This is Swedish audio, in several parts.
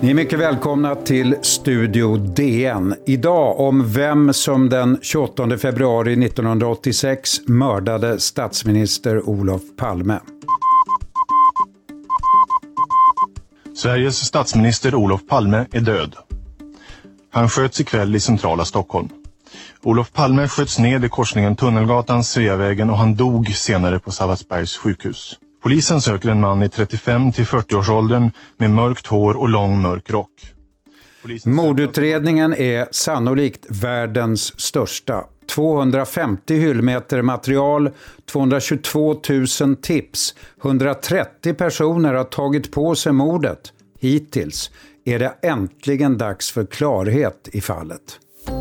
Ni är mycket välkomna till Studio DN. Idag om vem som den 28 februari 1986 mördade statsminister Olof Palme. Sveriges statsminister Olof Palme är död. Han sköts ikväll i centrala Stockholm. Olof Palme sköts ned i korsningen Tunnelgatan, Sveavägen och han dog senare på Sabbatsbergs sjukhus. Polisen söker en man i 35-40-årsåldern med mörkt hår och lång mörk rock. Mordutredningen är sannolikt världens största. 250 hyllmeter material, 222 000 tips, 130 personer har tagit på sig mordet. Hittills är det äntligen dags för klarhet i fallet.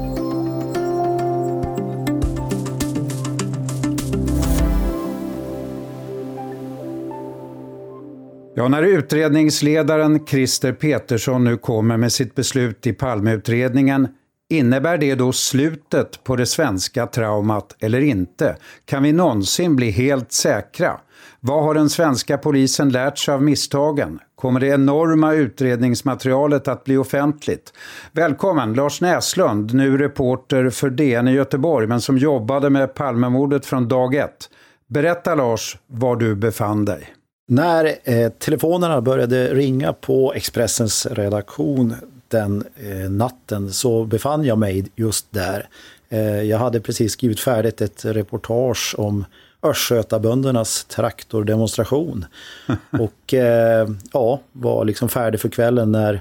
Ja, när utredningsledaren Christer Petersson nu kommer med sitt beslut i Palmeutredningen, innebär det då slutet på det svenska traumat eller inte? Kan vi någonsin bli helt säkra? Vad har den svenska polisen lärt sig av misstagen? Kommer det enorma utredningsmaterialet att bli offentligt? Välkommen Lars Näslund, nu reporter för DN i Göteborg men som jobbade med Palmemordet från dag ett. Berätta Lars var du befann dig. När telefonerna började ringa på Expressens redaktion den natten så befann jag mig just där. Jag hade precis skrivit färdigt ett reportage om Östgötaböndernas traktordemonstration och var liksom färdig för kvällen när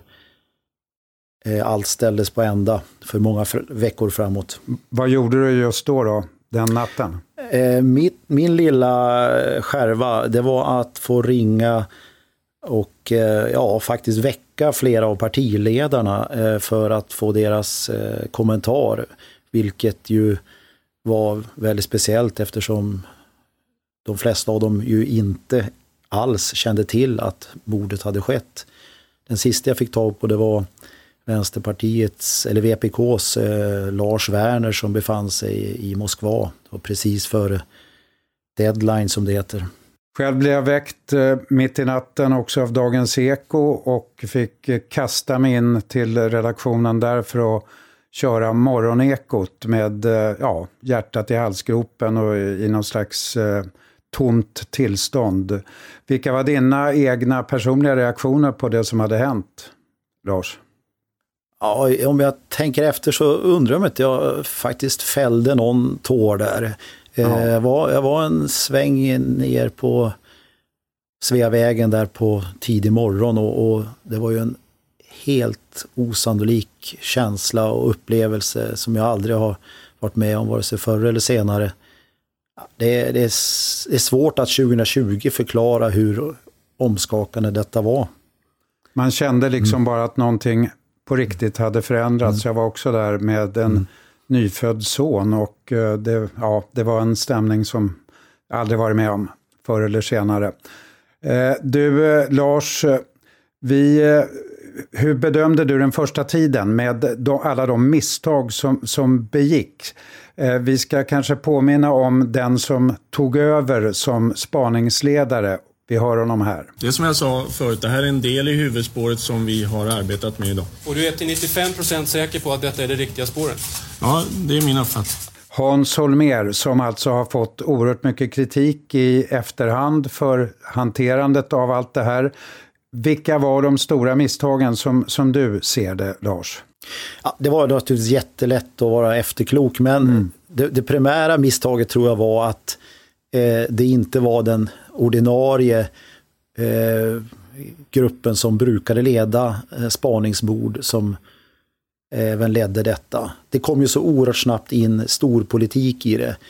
allt ställdes på ända för många veckor framåt. Vad gjorde du just då den natten? Min lilla skärva, det var att få ringa och faktiskt väcka flera av partiledarna för att få deras kommentar, vilket ju var väldigt speciellt eftersom de flesta av dem ju inte alls kände till att mordet hade skett. Den sista jag fick tag på det var Vänsterpartiets eller VPKs Lars Werner som befann sig i Moskva och precis före deadline som det heter. Själv blev jag väckt mitt i natten också av Dagens Eko och fick kasta mig in till redaktionen där för att köra morgonekot med hjärtat i halsgropen och i någon slags tomt tillstånd. Vilka var dina egna personliga reaktioner på det som hade hänt, Lars? Ja, om jag tänker efter så undrar jag om inte jag faktiskt fällde någon tår där. Jag var en sväng ner på Sveavägen där på tidig morgon och det var ju en helt osannolik känsla och upplevelse som jag aldrig har varit med om vare sig förr eller senare. Det är svårt att 2020 förklara hur omskakande detta var. Man kände liksom bara att någonting på riktigt hade förändrats. Jag var också där med en nyfödd son och det var en stämning som jag aldrig varit med om förr eller senare. Du Lars, hur bedömde du den första tiden med alla de misstag som begick? Vi ska kanske påminna om den som tog över som spaningsledare. Vi hör honom här. Det som jag sa förut, det här är en del i huvudspåret som vi har arbetat med idag. Och du är till 95% säker på att detta är det riktiga spåret? Ja, det är min uppfattning. Hans Holmér som alltså har fått oerhört mycket kritik i efterhand för hanterandet av allt det här. Vilka var de stora misstagen som du ser det, Lars? Ja, det var naturligtvis jättelätt att vara efterklok, men det primära misstaget tror jag var att det inte var den ordinarie gruppen som brukade leda spaningsbord som även ledde detta. Det kom ju så oerhört snabbt in storpolitik i det.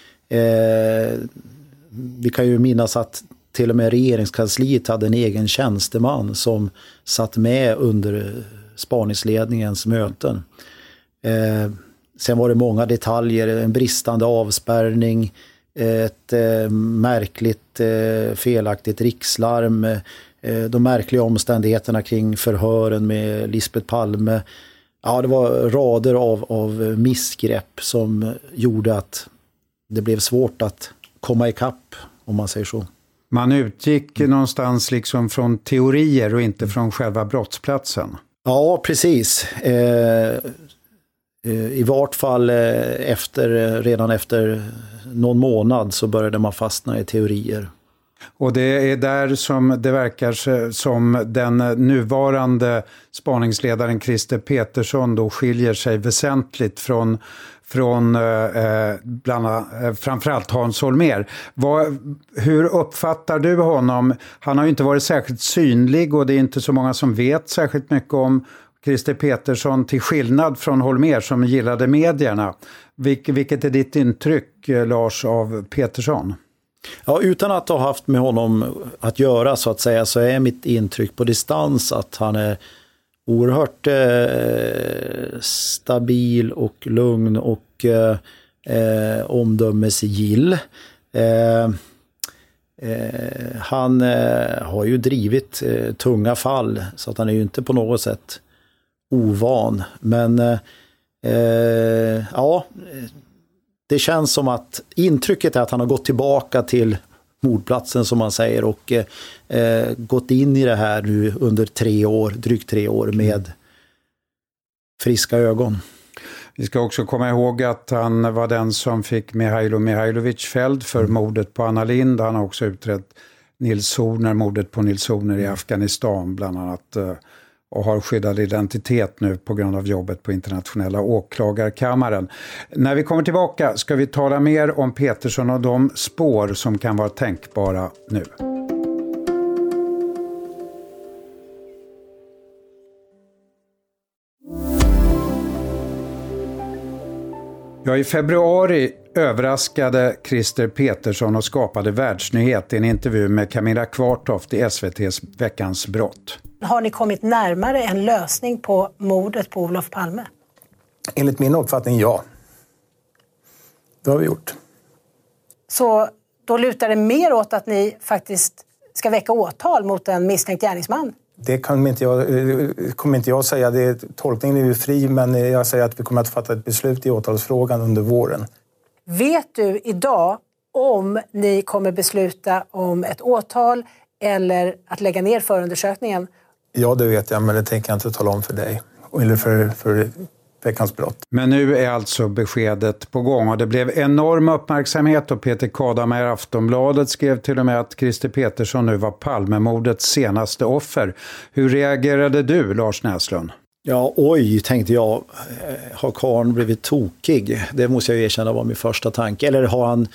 Vi kan ju minnas att till och med regeringskansliet hade en egen tjänsteman som satt med under spaningsledningens möten. Sen var det många detaljer, en bristande avspärrning, ett märkligt felaktigt rikslarm, de märkliga omständigheterna kring förhören med Lisbeth Palme. Ja, det var rader av missgrepp som gjorde att det blev svårt att komma ikapp, om man säger så. Man utgick någonstans liksom från teorier och inte från själva brottsplatsen. Ja, precis. I vart fall redan efter någon månad så började man fastna i teorier. Och det är där som det verkar som den nuvarande spaningsledaren Christer Petersson då skiljer sig väsentligt från framförallt Hans Holmér. Hur uppfattar du honom? Han har ju inte varit särskilt synlig och det är inte så många som vet särskilt mycket om Christer Petersson till skillnad från Holmér som gillade medierna. Vilket är ditt intryck, Lars, av Petersson? Ja, utan att ha haft med honom att göra så att säga, så är mitt intryck på distans att han är oerhört stabil och lugn och omdömesgill. Han har ju drivit tunga fall så att han är ju inte på något sätt ovan. Men ja, det känns som att intrycket är att han har gått tillbaka till mordplatsen som man säger och gått in i det här nu under drygt 3 år med friska ögon. Vi ska också komma ihåg att han var den som fick Mihailo Mihailovic fälld för mordet på Anna Lindh. Han har också utrett mordet på Nils Horner i Afghanistan bland annat och har skyddad identitet nu på grund av jobbet på internationella åklagarkammaren. När vi kommer tillbaka ska vi tala mer om Petersson och de spår som kan vara tänkbara nu. Ja, i februari överraskade Christer Petersson och skapade världsnyhet i en intervju med Camilla Kvartoft i SVT:s Veckans brott. Har ni kommit närmare en lösning på mordet på Olof Palme? Enligt min uppfattning, ja. Det har vi gjort. Så då lutar det mer åt att ni faktiskt ska väcka åtal mot en misstänkt gärningsman? Det kommer inte jag säga. Tolkningen är ju fri, men jag säger att vi kommer att fatta ett beslut i åtalsfrågan under våren. Vet du idag om ni kommer besluta om ett åtal eller att lägga ner förundersökningen? Ja, det vet jag, men det tänker jag inte tala om för dig. Eller för Veckans brott. Men nu är alltså beskedet på gång och det blev enorm uppmärksamhet och Peter Kadhammar i Aftonbladet skrev till och med att Christer Petersson nu var Palmemordets senaste offer. Hur reagerade du, Lars Näslund? Ja, oj, tänkte jag. Har karln blivit tokig? Det måste jag erkänna var min första tanke. Eller har han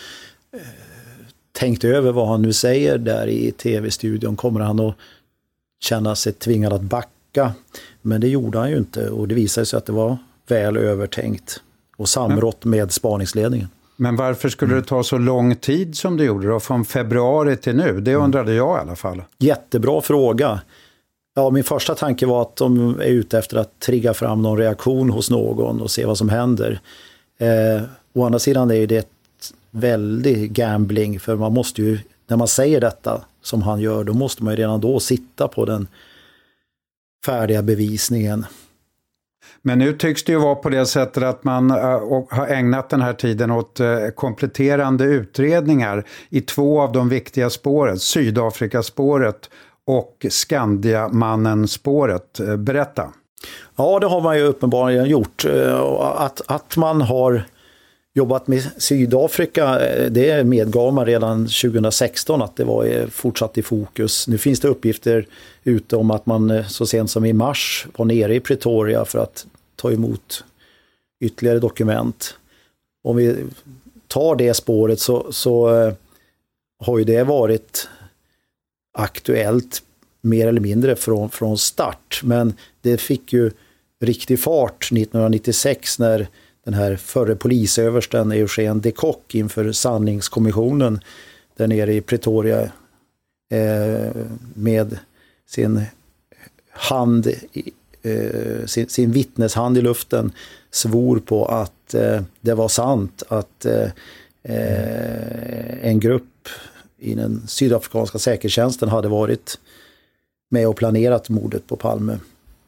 tänkt över vad han nu säger där i tv-studion? Kommer han att känna sig tvingad att backa? Men det gjorde han ju inte och det visade sig att det var väl övertänkt och samrått med spaningsledningen. Men varför skulle det ta så lång tid som det gjorde då, från februari till nu? Det undrade jag i alla fall. Jättebra fråga. Ja, min första tanke var att de är ute efter att trigga fram någon reaktion hos någon och se vad som händer. Å andra sidan är det ett väldigt gambling, för man måste ju, när man säger detta som han gör, då måste man ju redan då sitta på den färdiga bevisningen. Men nu tycks det ju vara på det sättet att man har ägnat den här tiden åt kompletterande utredningar i 2 av de viktiga spåren, Sydafrikaspåret och Skandiamannen-spåret. Berätta. Ja, det har man ju uppenbarligen gjort. Att man har jobbat med Sydafrika, det medgav man redan 2016 att det var fortsatt i fokus. Nu finns det uppgifter ute om att man så sent som i mars var nere i Pretoria för att ta emot ytterligare dokument. Om vi tar det spåret så har ju det varit aktuellt mer eller mindre från start. Men det fick ju riktig fart 1996 när den här förre polisöversten Eugène de Kock inför sanningskommissionen där nere i Pretoria med sin hand, sin vittneshand i luften svor på att det var sant att en grupp i den sydafrikanska säkerhetstjänsten hade varit med och planerat mordet på Palme.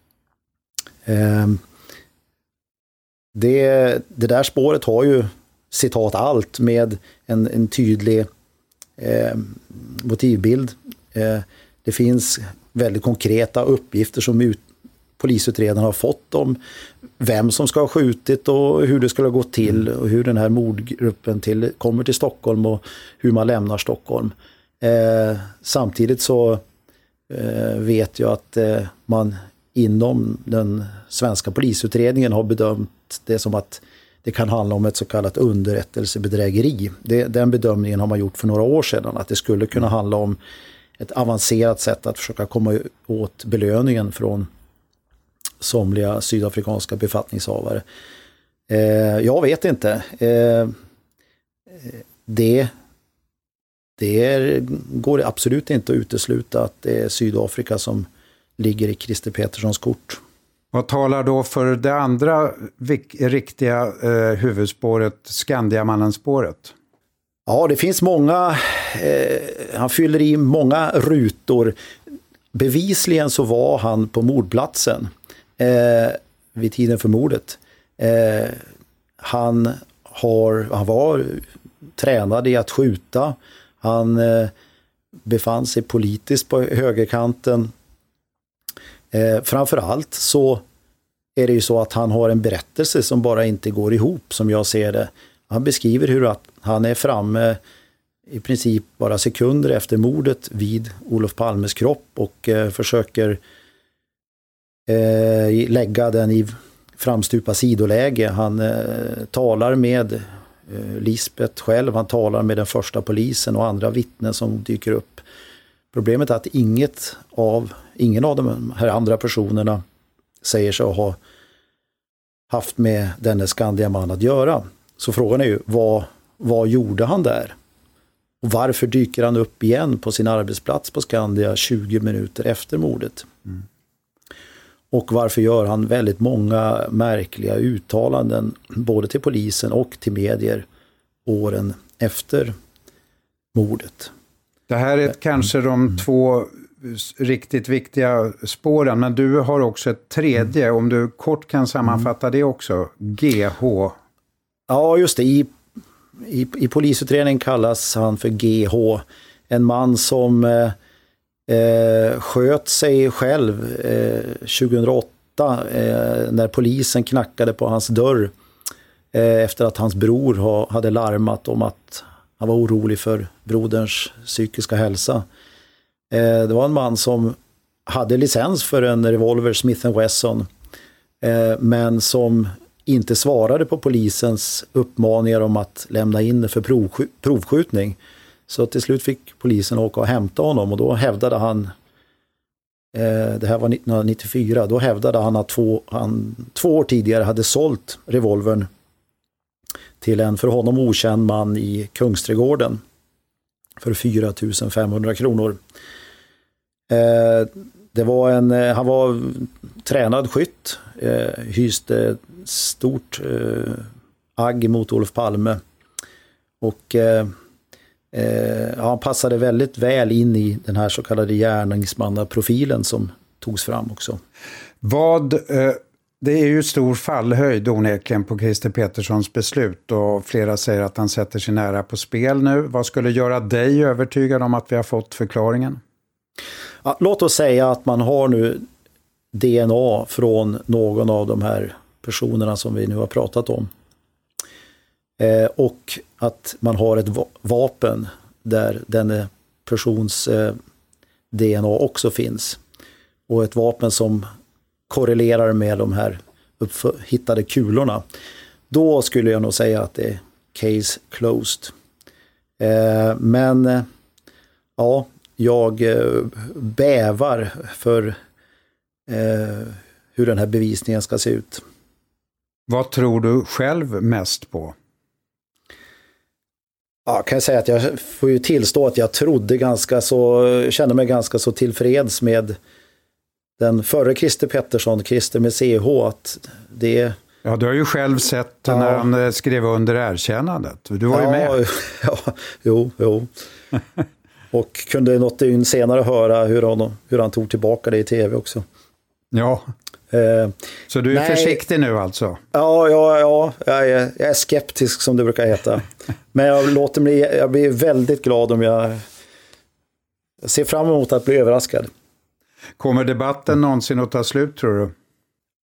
Det där spåret har ju citat allt med en tydlig motivbild. Det finns väldigt konkreta uppgifter som polisutredarna har fått om vem som ska ha skjutit och hur det skulle ha gått till och hur den här mordgruppen kommer till Stockholm och hur man lämnar Stockholm. Samtidigt så vet jag att man inom den svenska polisutredningen har bedömt det som att det kan handla om ett så kallat underrättelsebedrägeri. Den bedömningen har man gjort för några år sedan, att det skulle kunna handla om ett avancerat sätt att försöka komma åt belöningen från somliga sydafrikanska befattningshavare. Jag vet inte. Det går absolut inte att utesluta att det är Sydafrika som ligger i Christer Peterssons kort. Vad talar då för det andra riktiga huvudspåret, Skandiamannen-spåret? Ja, det finns många, han fyller i många rutor. Bevisligen så var han på mordplatsen vid tiden för mordet. Han var tränad i att skjuta. Han befann sig politiskt på högerkanten. Framförallt så är det ju så att han har en berättelse som bara inte går ihop, som jag ser det. Han beskriver hur att han är framme i princip bara sekunder efter mordet vid Olof Palmes kropp och försöker lägga den i framstupa sidoläge. Han talar med Lisbeth själv, han talar med den första polisen och andra vittnen som dyker upp. Problemet är att ingen av de här andra personerna säger sig ha haft med denne Skandiaman att göra. Så frågan är ju, vad gjorde han där? Och varför dyker han upp igen på sin arbetsplats på Skandia 20 minuter efter mordet? Mm. Och varför gör han väldigt många märkliga uttalanden både till polisen och till medier åren efter mordet? Det här är kanske de två riktigt viktiga spåren, men du har också ett tredje, om du kort kan sammanfatta det också, GH. Ja, just det. I polisutredningen kallas han för GH. En man som sköt sig själv 2008 när polisen knackade på hans dörr efter att hans bror hade larmat om att han var orolig för broderns psykiska hälsa. Det var en man som hade licens för en revolver Smith & Wesson men som inte svarade på polisens uppmaningar om att lämna in för provskjutning. Så till slut fick polisen åka och hämta honom och då hävdade han, det här var 1994, då hävdade han att han 2 år tidigare hade sålt revolvern till en för honom okänd man i Kungsträdgården för 4 500 kronor. Han var tränad skytt, hyste stort agg mot Olof Palme och han passade väldigt väl in i den här så kallade gärningsmannaprofilen som togs fram också. Det är ju stor fallhöjd onekligen på Christer Peterssons beslut och flera säger att han sätter sin ära på spel nu. Vad skulle göra dig övertygad om att vi har fått förklaringen? Ja, låt oss säga att man har nu DNA från någon av de här personerna som vi nu har pratat om. Och att man har ett vapen där den persons DNA också finns. Och ett vapen som korrelerar med de här hittade kulorna. Då skulle jag nog säga att det är case closed. Men ja, jag bävar för hur den här bevisningen ska se ut. Vad tror du själv mest på? Ja, kan jag säga att jag får ju tillstå att jag kände mig ganska så tillfreds med den förre Christer Pettersson, Christer med CH, att det... Ja, du har ju själv sett när han skrev under erkännandet. Du var ju med. Ja, jo. Och kunde något dygn senare höra hur han tog tillbaka det i tv också. Ja. Så du är försiktig nu alltså? Ja, jag är skeptisk som det brukar heta. Men jag blir väldigt glad om jag ser fram emot att bli överraskad. Kommer debatten någonsin att ta slut, tror du?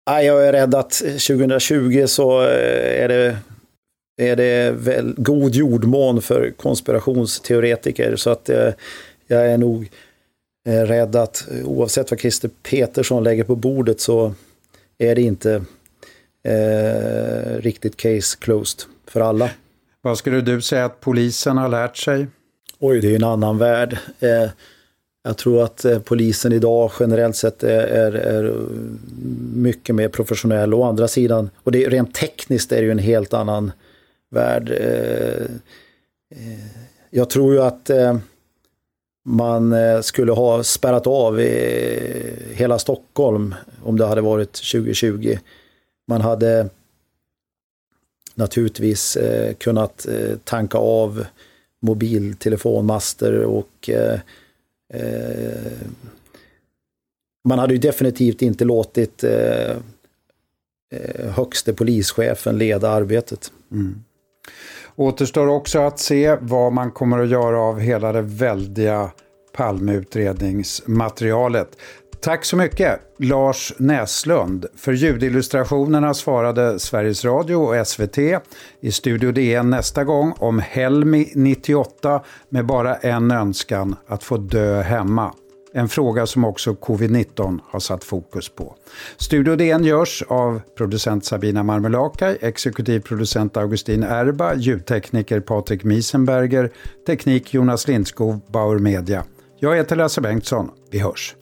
Jag är rädd att 2020 så är det väl god jordmån för konspirationsteoretiker, så att jag är nog rädd att oavsett vad Christer Petersson lägger på bordet så är det inte riktigt case closed för alla. Vad skulle du säga att polisen har lärt sig? Oj, det är en annan värld. Jag tror att polisen idag generellt sett är mycket mer professionell. Å andra sidan, och det är rent tekniskt är det ju en helt annan värld. Jag tror ju att man skulle ha spärrat av hela Stockholm om det hade varit 2020. Man hade naturligtvis kunnat tanka av mobiltelefonmaster och man hade ju definitivt inte låtit högste polischefen leda arbetet. Återstår också att se vad man kommer att göra av hela det väldiga Palmeutredningsmaterialet. Tack så mycket, Lars Näslund. För ljudillustrationerna svarade Sveriges Radio och SVT. I Studio DN nästa gång om Helmi 98 med bara en önskan, att få dö hemma. En fråga som också covid-19 har satt fokus på. Studio DN görs av producent Sabina Marmelakai, exekutiv producent Augustin Erba, ljudtekniker Patrik Miesenberger, teknik Jonas Lindskov, Bauer Media. Jag heter Lasse Bengtsson. Vi hörs.